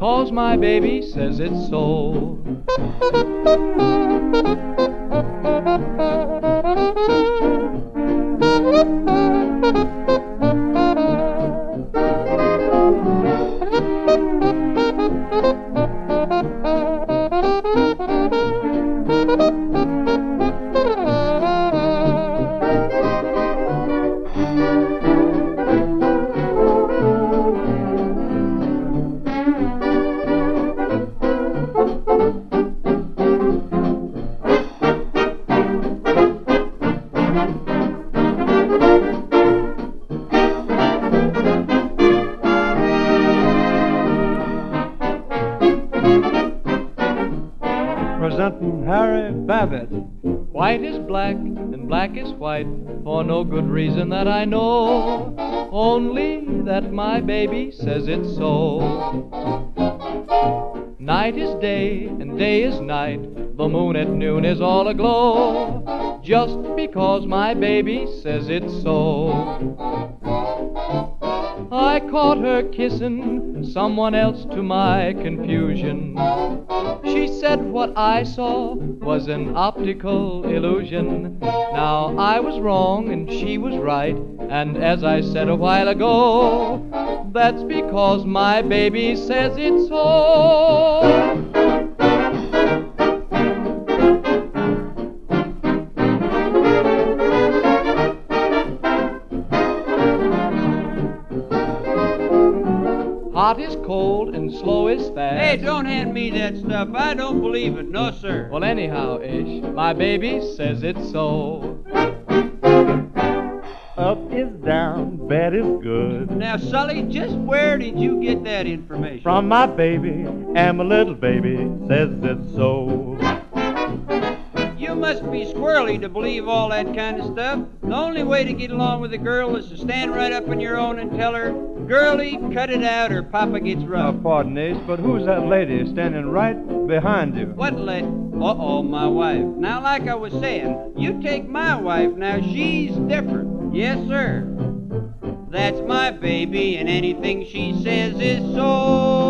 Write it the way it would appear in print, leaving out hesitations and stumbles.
because my baby says it's so. Presenting Harry Babbitt. White is black and black is white, for no good reason that I know, only that my baby says it's so. Night is day and day is night, the moon at noon is all aglow, just because my baby says it's so. I caught her kissing someone else to my confusion. She said what I saw was an optical illusion. Now I was wrong and she was right, and as I said a while ago, that's because my baby says it's so. Hot is cold and slow is fast. Hey, don't hand me that stuff. I don't believe it. No, sir. Well, anyhow, Ish, my baby says it's so. Up is down, bad is good. Now, Sully, just where did you get that information? From my baby, and my little baby says it's so. You must be squirrely to believe all that kind of stuff. The only way to get along with a girl is to stand right up on your own and tell her, "Girlie, cut it out or Papa gets rough." Pardon, Ace, but who's that lady standing right behind you? What Uh-oh, my wife. Now, like I was saying, you take my wife. Now, she's different. Yes, sir. That's my baby, and anything she says is so.